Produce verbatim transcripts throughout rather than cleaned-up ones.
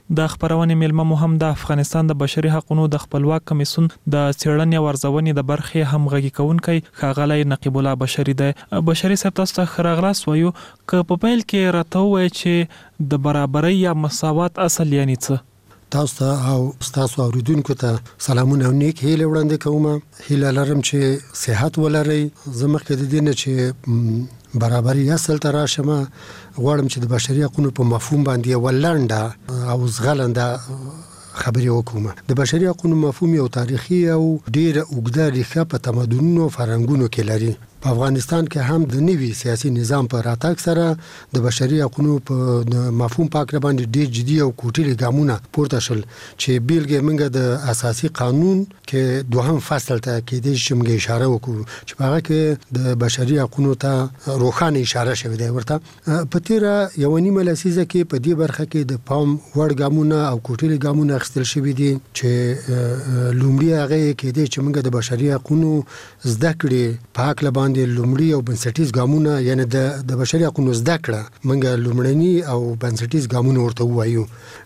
د خبرونې میلمه مو هم د افغانستان د بشري حقوقو د خپلواک کمیسیون د څېړنې او ارزونې د برخې همغږي کوونکی ښاغلی نقیب الله بشری دی. بشری صاحب تاسو ته ښه راغلاست وایو که په پیل کې راته ووایئ چې د برابرۍ یا مساوات اصل یعنې څه؟ تاسو ته او ستاسو اوریدونکو ته سلامونه او نیک هیلې وړاندې کوم. هیله لرم چې صحت ولرئ. زه مخکې د دې نه چې برابرۍ اصل ته راشم غواړم چې د بشري حقوقو په مفهوم باندې یوه لنډه او زغلنده خبرې وکوم. د بشري حقوقو مفهوم یو تاریخي او ډېره اوږده ریښه په تمدنونو او فرهنګونو کې لري. په افغانستان کې هم د نوي سیاسي نظام په راتګ سره د بشري حقوقو په مفهوم په اړه باندې ډېر جدي او کوټلي ګامونه پورته شول چې بیلګې موږ د اساسي قانون کې دوهم فصل ته کېدای شي موږ اشاره وکړو چې په هغه کې د بشري حقوقو ته روښانه اشاره شوې ده. ورته په تیره یو نیمه لسیزه کې په دې برخه کې د پام وړ ګامونه او کوټلي ګامونه اخیستل شوي دي چې لومړی هغه کېدای چې موږ د بشري حقوقو زده کړې په هکله باندې لومړی او بنسټیز ګامونه یعنی د د بشري حقوقو زده کړه موږ لومړني او بنسټیز ګامونه ورته وایو.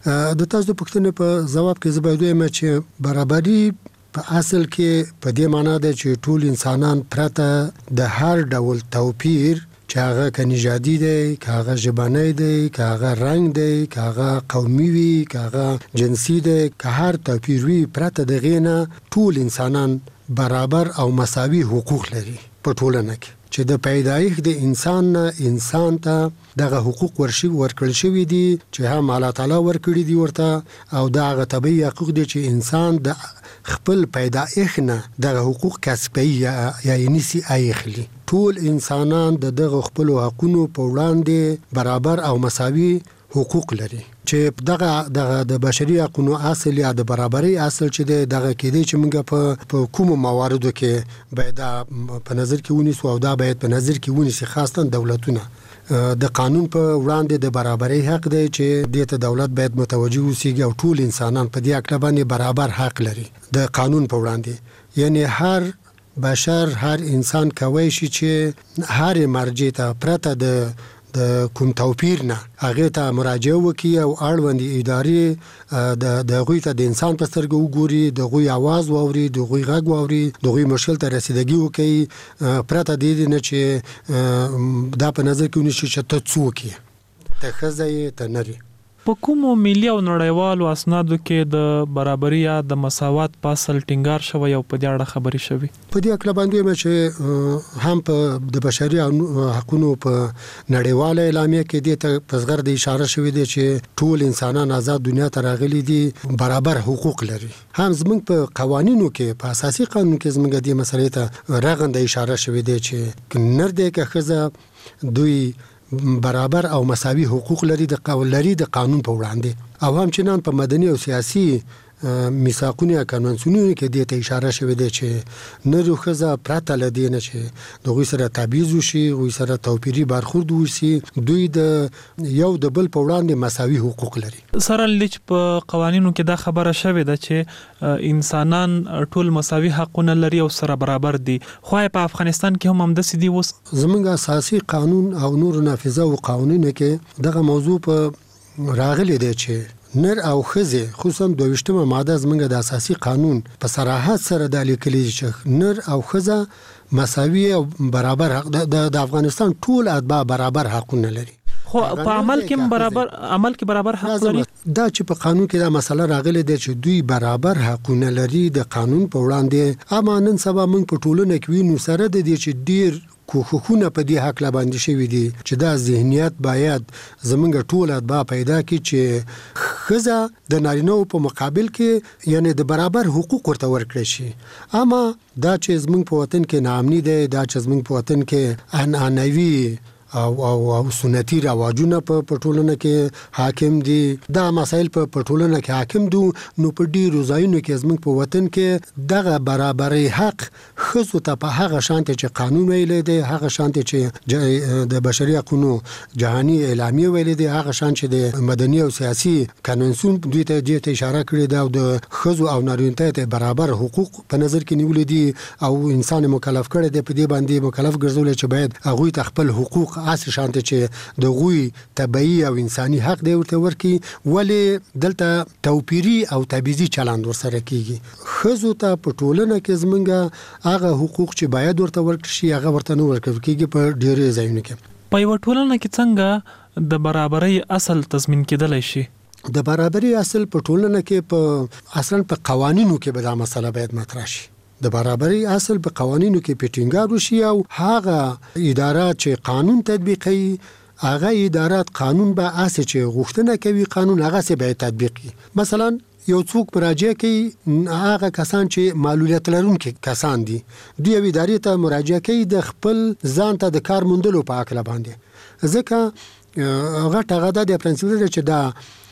د تاسو د پوښتنې په ځواب کې زه باید وایم چې برابري په اصل کې په دې معنا ده چې ټول انسانان پرته د هر ډول توپیر چې هغه که نژادي دی، که هغه ژبنی دی، که هغه رنګ دی، که هغه قومي وي، که هغه جنسي دی، که هر توپیر وي پرته د هغې نه ټول انسانان برابر او مساوي حقوق لري په ټولنه کې چې د پیدایښت د انسان نه انسان ته دغه حقوق ورشي ورکړل شوي دي چې هم الله تعالی ورکړي دي ورته او دا هغه طبیعي حقوق دي چې انسان د خپل پیدایښت نه دغه حقوق کسبي یا یعنی سي اخلي. ټول انسانان د دغه خپل حقوقو په وړاندې برابر او مساوي حقوق لري چې دغه دغه د بشري حقوقو اصل یا د برابرۍ اصل چې دغه کېدی چې موږ په په کوم مواردو کې باید په نظر کې ونیسو او دا باید په نظر کې ونیسي خاصه دولتونه. د قانون په وړاندې د برابرۍ حق دی چې دې ته دولت باید متوجه اوسیږي او ټول انسانان په دې اړه باندې برابر حق لري د قانون په وړاندې. یعنی هر بشر هر انسان کوي شي چې هر مرجع ته پرته د د کوم توپیر نه هغه ته مراجعه وکړي او اړوندې ادارې د د هغوی ته د انسان په سترګه وګوري، د هغوی اواز واوري، د هغوی غږ واوري، د هغوی مشکل ته رسیدګي وکړي پرته د دې نه چې دا په نظر کې ونیسي چې ته څوک یې، ته ښځه یې، ته نر یې. په کومو ملي او نړیوالو اسنادو کې د برابرۍ یا د مساوات په اصل ټینګار شوی او په دې اړه خبرې شوي؟ په دې اړه باندې مې چې هم په د بشري حقوقو په نړیواله اعلامیه کې دې ته په صغر د اشاره شوې ده چې ټول انسانان آزاد دنیا ته راغلي دي، برابر حقوق لري. هم زموږ په قوانینو کې په اساسي قانون کې زموږ دې مسلې ته رغنده اشاره شوې ده چې نر دی که ښځه دوی برابر او مساوي حقوق لري د قانون لري د قانون په وړاندې. او همچنان په مدني او سیاسي میثاقونو یا کنوانسیونونو کې دې ته اشاره شوې ده چې نر او ښځه پرته له دې نه چې د هغوی سره تبعیض وشي، هغوی سره توپیري برخورد وشي، دوی د یو د بل په وړاندې مساوي حقوق لري. سره لچ په قوانینو کې دا خبره شوې ده چې انسانان ټول مساوي حقونه لري او سره برابر دي، خو په افغانستان کې هم همداسې دي. اوس زموږ اساسي قانون او نور نافذه او قوانینو کې دغه موضوع په راغلی دی چې نر او ښځې خصوصا دویشتمه ماده زموږ د اساسي قانون په صراحت سره دا لیکلي چې نر او ښځه مساوي او برابر حق د افغانستان ټول اتباع برابر حقونه لري. خو په عمل کې برابر عمل کې برابر حق لري. دا چې په قانون کې دا مسله راغلې ده چې دوی برابر حقونه لري د قانون په وړاندې. اما نن سبا موږ په ټولنه کې وینو سره د دې چې ډیر کوښښونه په دې حق لا باندې شوي دي چې دا ذهنیت باید زمونږ ټول اتباع پیدا کړي چې ښځه د نارینه‌و په مقابل کې یعنی د برابر حقوق ورته ورکړي شي. اما دا چې زمونږ په وطن کې ناامني دی، دا چې زمونږ په وطن کې عنعنوي او او او سنتي رواجونه په پټولنه کې حاکم دي، دا مسائل په پټولنه کې حاکم دي، نو په ډیرو ځایونو کې زموږ په وطن کې دغه برابرۍ حق ښځو ته په هغه شانتي چې قانون ویلی دی، هغه شانتي چې د بشري حقوقو جهاني اعلامیه ویلی دی، هغه شان چې د مدني او سیاسي کنونسیون دوی ته دې ته اشاره کړې ده او د ښځو او نارینه ته برابر حقوق په نظر کې نیولې دي او انسان مکلف کړی دی په دې باندې مکلف ګرځولې چې باید هغوی ته خپل حقوق اساس شانته چې د غوي طبيعي او انساني حق دی ورته ورکی ولې دلته توپیری او تبعیضي چلند ورسره کیږي. خزو ته په ټولنه کې زمونږه هغه حقوق چې باید ورته ورکړي شي هغه ورته نه ورکړي کیږي په ډېرې ځایونو کې. په یو ټولنه کې څنګه د برابرۍ اصل تضمین کېدلی شي؟ د برابرۍ اصل په ټولنه کې په اصلا په قوانینو کې به دا مسله باید مطرح شي. د برابرۍ اصل په قوانینو کې پټینګار وشي او هغه ادارات چې قانون تطبیقوي هغه ادارات قانون به اساس چې غوښتنه کوي قانون هغه سه به تطبیق کړي. مثلا یو څوک مراجعه کوي هغه کسان چې معلولیت لرونکي کسان دي دوی ادارې ته مراجعه کوي د خپل ځان ته د کار موندلو په اړه باندې ځکه هغه ټاغه د پرنسپل چې دا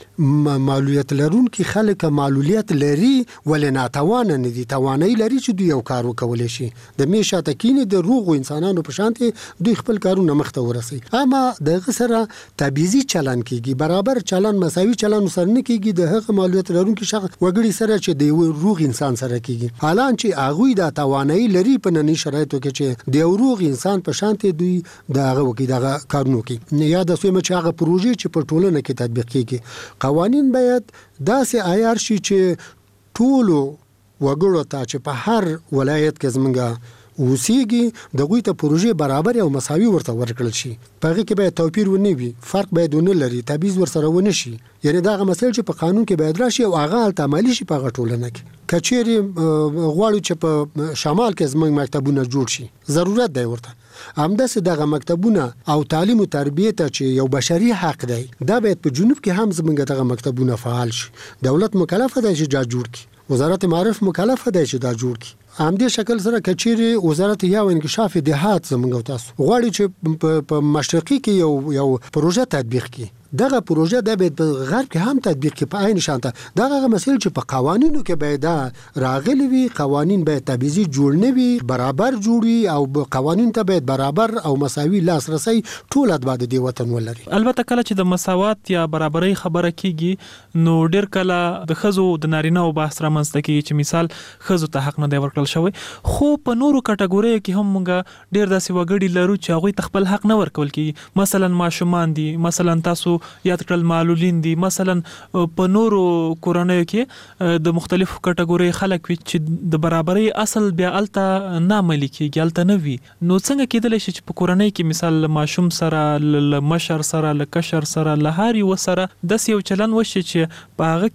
معلولیت لرونکي خلک معلولیت لري ولې ناتوان نه دي توانایي لري چې دوی یو کار وکولای شي د میشه تکینه د روغ انسانانو په شانتي دوی خپل کارونه مخته ورسي اما د غسره تبعیضي چلن کیږي برابر چلن مساوي چلن سره نه کیږي د هغه معلولیت لرونکي شخص وګړي سره چې د روغ انسان سره کیږي حالان چې هغه د توانایي لري په ننني شرایطو کې چې د روغ انسان په شانتي دوی دغه وکي دغه کارونه کوي یا د سومه چې هغه پروژې چې په ټولنه کې تطبیق کیږي قوانین باید داسې عیار شي چې ټولو وګړو ته چې په هر ولایت کې زمونږه اوسېږي دغوی ته پروژې برابر او مساوي ورته ورکړل شي په هغه کې باید توپیر ونه وي فرق باید ونه لري تبعیض ورسره ونه شي یعنی دا هغه مسایل چې په قانون کې باید راشي او هغه عملي شي په هغه ټولنه کې کچېری غواړو چې په شمال کې زمونږ مکتبونه جوړ شي ضرورت دی ورته همداسې دغه مکتبونه او تعلیم او تربیه ته چې یو بشري حق دی دا باید په جنوب کې هم زمونږ دغه مکتبونه فعال شي دولت مکلف دی چې دا جوړ کړي وزارت معارف مکلف دی چې دا جوړ کړي همدې شکل سره کچېری وزارت یا انکشاف دهات زمونږ تاسو غواړي چې په مشرقي کې یو یو پروژه تطبیق کړي دغه پروژه د به غرب کې هم تطبیق کې په عین شانته دغه مسایل چې په قوانینو کې باید راغلي وي قوانین باید تبعیضي جوړ نه وي برابر جوړي او قوانین ته باید برابر او مساوي لاسرسي ټول اتباع د وطن ولري. البته کله چې د مساوات یا برابرۍ خبره کیږي نو ډېر کله د خزو د نارینه او بحث رامنځته کیږي چې مثال خزو ته حق نه دی ورکړل شوی خو په نورو کټګوریو کې هم موږ ډېر داسې وګړي لرو چې هغوی ته خپل حق نه ورکول کیږي مثلا ماشومان دي مثلا تاسو یاد کړل معلولین دي مثلا په نورو کورنیو کې د مختلفو کټګوري خلک وي چې د برابرۍ اصل بیا الته نه عملي کیږي الته نه وي نو څنګه کېدلی شي چې په کورنۍ کې مثال ماشوم سره ل مشر سره ل کشر سره ل هاري وسره د یو چلن وشي چې په هغه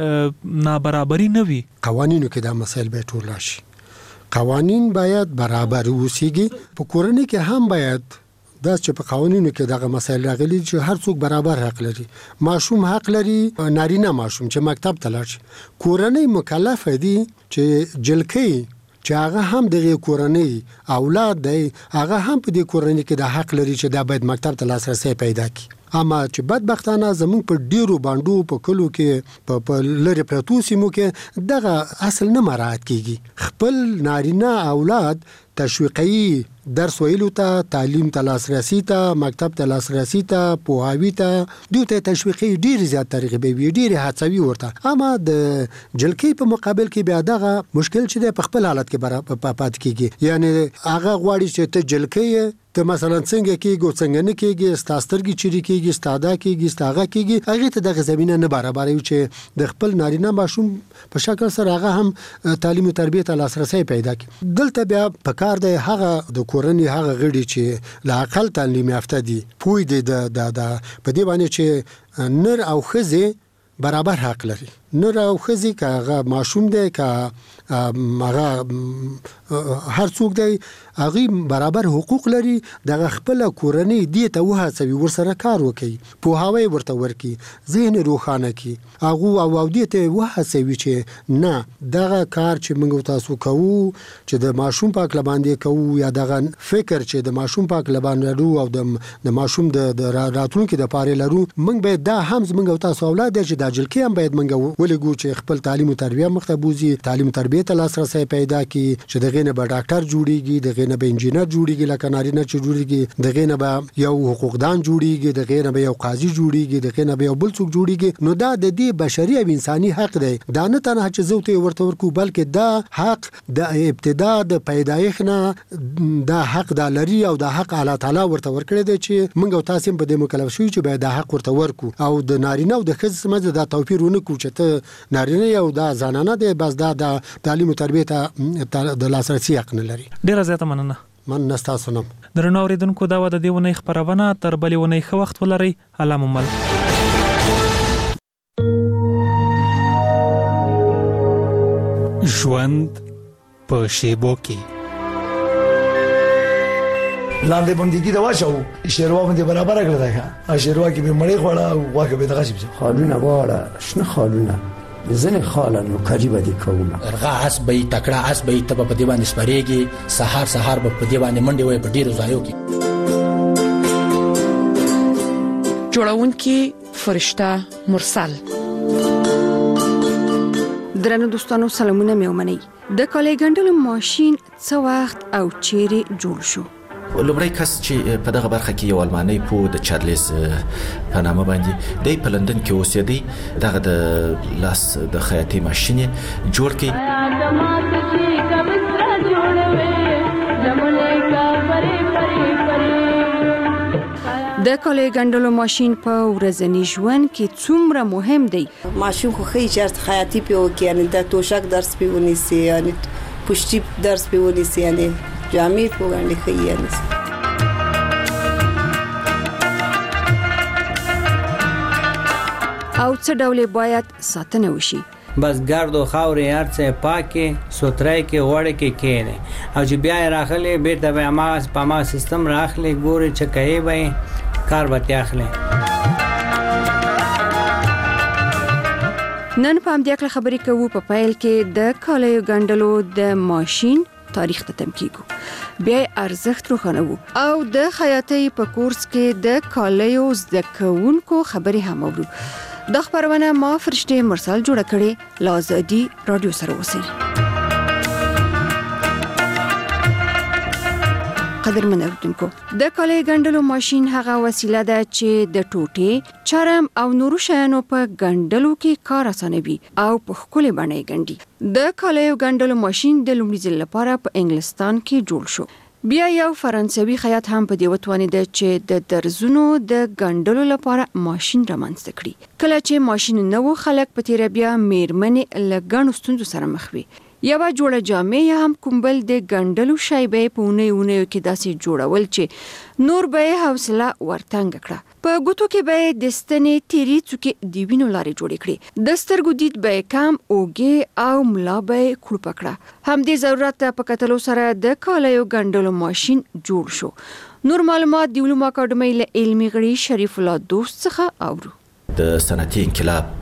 کې نابرابري نه وي قوانینو کې دا مسایل به ټول راشي قوانین باید برابر اوسېږي په کورنۍ کې هم باید دا چې په قوانینو کې دغه مسایل راغلي چې هر څوک برابر حق لري ماشوم حق لري نارینه ماشوم چې مکتب ته لاړ شي کورنۍ مکلف دي چې جلکې چې هغه هم دغه کورنۍ اولاد دی هغه هم په دې کورنۍ کې د حق لري چې دا باید مکتب ته لاسرسي پیدا کړي اما چې بدبختانه زموږ په ډیرو باندې په کلو کې په په لری پروتو سیمو کې دغه اصل نه مراعات کیږي خپل نارینه اولاد تشویقي درس ویلو ته تعلیم ته لاسرسي ته مکتب ته لاسرسي ته پوهاوی ته دوی ته تشویقي ډیر زیات ترغیبي وي ډیر هڅوي ورته اما د جلکې په مقابل کې بیا دغه مشکل چې په خپل حالت کې برابر پات کیږي یعنی هغه غواړي چې ته جلکې ته مثلا څنګه کېږي څنګه نه کېږي ستاسترګي چيري کېږي ستاده کېږي ستاغه کېږي هغه ته د زمينه نه برابر وي چې د خپل نارینه ماشوم په شکل سره هغه هم تعلیم او تربیه ته لاسرسي پیدا کړي دلته بیا په کار دی هغه د کورنۍ هغه غړي چې لا عقل تعلیم یافته دي پوی دي د د په دې باندې چې نر او خزه برابر حق لري نر او خزي که هغه ماشوم دی که هغه هر څوک دی هغه برابر حقوق لري د خپل کورنۍ دی ته وهڅوي ورسره کار وکړي پوهاوی ورته ورکړي ذهن روښانه کړي هغه او او دی ته وهڅوي چې نه دغه کار چې موږ تاسو کوو چې د ماشوم پاک لباندې کوو یا دغه فکر چې د ماشوم پاک لباندې لرو او د ماشوم د راتلونکو د پاره لرو موږ به دا هم موږ تاسو اولاد چې دا دا جلکې هم باید منګه ولګو چې خپل تعلیم او تربیه مخته بوزي، تعلیم تربیه ته لاسرسي پیدا کی چې دغه نه به ډاکټر جوړیږي، دغه نه به انجینر جوړیږي، لکه نارینه چې جوړیږي، دغه نه به یو حقوقدان جوړیږي، دغه نه به یو قاضي جوړیږي، دغه نه به یو بل څوک جوړیږي. نو دا د دې بشري او انساني حق دی. دا نه تنها چې زوته ورته ورکو بلکې دا حق د ابتدا د پیدایښت نه دا حق د لري او دا حق الله تعالی ورته ورکړی دی چې موږ او تاسو په دې مکلف شو چې باید دا حق ورته ورکو او د نارینه او د ښځې سمجه دا توپیر ونه کو چې ته نارینه یو دا زنانه دی بس دا د تعلیم او تربیه ته د لاسرسي حق نه لري. ډیره زیاته مننه. من نستا سنم. درنو اوریدونکو دا و د دې ونې خبرونه تر بلې ونې ښه وخت ولرئ. الله مو مل. ژوند په شیبو کې لاندې باندې دا واچو شیروا باندې برابر کړل دا ښه شیروا کې به مړې خوړه او واکه به دغه شي خالونه واړه شنه خالونه زنه خالانو کجیبه دي کومه ارغا اس به تکړه اس به تب په دیوان سپریږي سحر سحر په دیوان منډي وي په ډیرو ځایو کې جوړون کې فرشته مرسل. درنو دوستانو سلامونه مې ومنئ. د کالي ګنډلو ماشين څه وخت او چیرې جوړ شو؟ لومړی کس چې په دغه برخه کې یو المانی په د چارلز په نامه باندې د په لندن کې اوسېدی دغه د لاس د خیاطي ماشين جوړ کړي. د کالي ګنډلو ماشين په ورځني ژوند کې څومره مهم دی؟ ماشين خو خې چارت خیاطي په وکي یعنی د توشک درس په ونیسي یعنی پښتي درس په ونیسي یعنی جامې په باندې خې یعنی او څه ډول باید ساتنه وشي؟ بس ګرد او خاورې هرڅه پاکه سوترای کې وړه کې کېنه او چې بیا راخلې بیرته به ما په ما سیستم راخلې ګوري چې کوي به کار به اخلي. نن په همدې خبرې کوو په پایل کې د کالي ګنډلو د ماشين تاریخ ته تم کیږو بیا ارزښت روښانو او د خیاطۍ په کورس کې د کالیو زده کوونکو خبرې هم اورو. د خبرونه ما فرشته مرسل جوړ کړي لازادي رادیو سره وسی. قدرمن اوریدونکو د کالي ګنډلو ماشين هغه وسیله ده چې د ټوټې چرم او نورو شیانو په ګنډلو کې کار اسانوي او په خپل باندې ګنډي. د کالي ګنډلو ماشين د لومړي ځل لپاره په انګلستان کې جوړ شو. بیا یو فرانسوي خیاط هم په دې وتوانید چې د درزونو د ګنډلو لپاره ماشين رامنځته کړي. کله چې ماشين نو خلک په تیر بیا میرمنې لګڼو ستونزو سره مخ وي. یو جوړه جامې یا هم کومبل د ګنډلو شایبې په اونې اونې کې داسې جوړول چې نور به حوصله ورتنګ کړه. په ګوتو کې به د ستنې تیری څوکې د وینو لارې جوړې کړې. د سترګو دید به کم اوږه او ملا به کړو پکړه. هم دې ضرورت په کتلو سره د کالیو ګنډلو ماشين جوړ شو. نور معلومات د علومو اکاډمۍ له علمي غړي شریف الله دوست څخه اورو. د صنعتي انقلاب